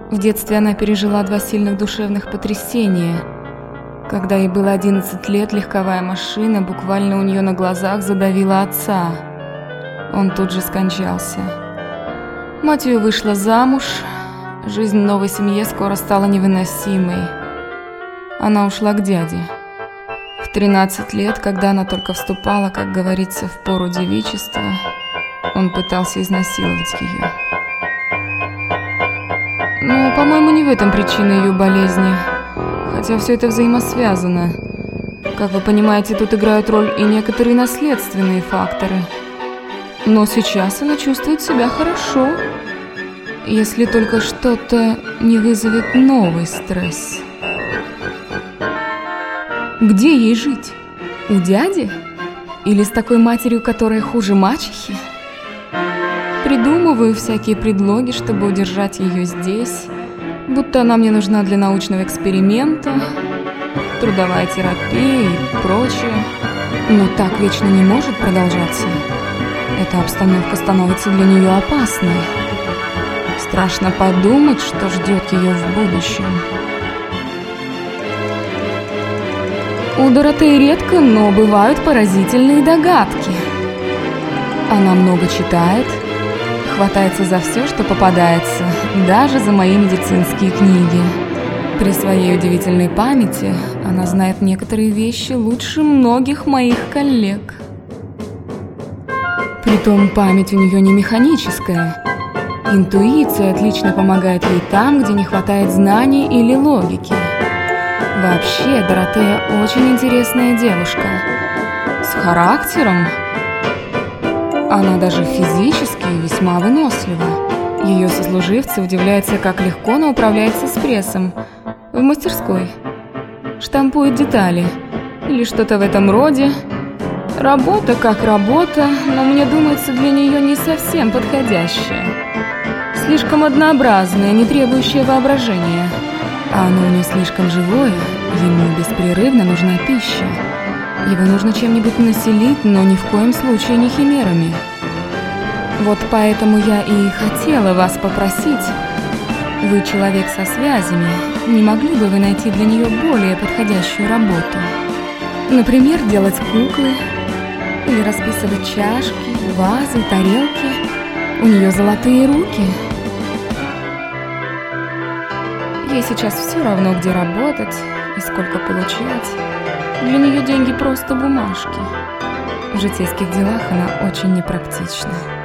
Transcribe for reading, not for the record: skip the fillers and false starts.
В детстве она пережила 2 сильных душевных потрясения. Когда ей было 11 лет, легковая машина буквально у нее на глазах задавила отца. Он тут же скончался. Мать ее вышла замуж. Жизнь в новой семье скоро стала невыносимой. Она ушла к дяде. В 13 лет, когда она только вступала, как говорится, в пору девичества, он пытался изнасиловать ее. Но, по-моему, не в этом причина ее болезни, хотя все это взаимосвязано. Как вы понимаете, тут играют роль и некоторые наследственные факторы. Но сейчас она чувствует себя хорошо, если только что-то не вызовет новый стресс. Где ей жить? У дяди? Или с такой матерью, которая хуже мачехи? Придумываю всякие предлоги, чтобы удержать ее здесь, будто она мне нужна для научного эксперимента, трудовая терапия и прочее. Но так вечно не может продолжаться. Эта обстановка становится для нее опасной. Страшно подумать, что ждет ее в будущем. У Доротеи редко, но бывают поразительные догадки. Она много читает, хватается за все, что попадается, даже за мои медицинские книги. При своей удивительной памяти она знает некоторые вещи лучше многих моих коллег. Притом память у нее не механическая. Интуиция отлично помогает ей там, где не хватает знаний или логики. Вообще, Доротея очень интересная девушка. С характером. Она даже физически весьма вынослива. Ее сослуживцы удивляются, как легко она управляется с прессом. В мастерской. Штампует детали. Или что-то в этом роде. Работа как работа, но мне думается, для нее не совсем подходящая. Слишком однообразная, не требующая воображения. А оно у нее слишком живое, ему беспрерывно нужна пища. Его нужно чем-нибудь населить, но ни в коем случае не химерами. Вот поэтому я и хотела вас попросить. Вы человек со связями, не могли бы вы найти для нее более подходящую работу? Например, делать куклы, или расписывать чашки, вазы, тарелки. У нее золотые руки. Ей сейчас все равно, где работать и сколько получать. Для нее деньги просто бумажки. В житейских делах она очень непрактична.